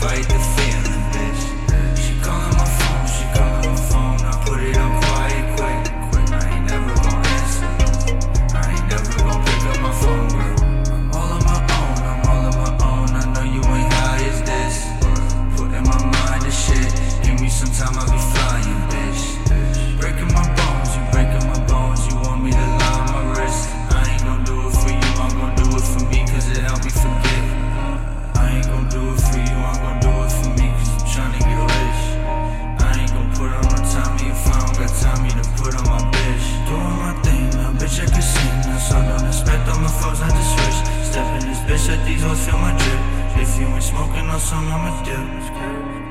fight the feeling, bitch. She calling my phone, I put it on quiet quick. I ain't never gon' answer, I ain't never gon' pick up my phone, girl. I'm all on my own, I know you ain't high as this. Putting my mind to shit, give me some time, I'll be flying, bitch. Breaking my bones, you breaking my bones, you want me to lie on my wrist. I ain't gon' do it for you, I'm gon' do it for me, cause it help me forget. I ain't gon' do it for you, I'm gon' do it for me, cause I'm tryna get rich. I ain't gon' put on no Tommy if I don't got Tommy to put on my bitch. Doing my thing, now bitch I can sing, now so don't expect all my foes not to switch. Step in this bitch, let these hoes feel my drip. If you ain't smoking on some, I'ma dip.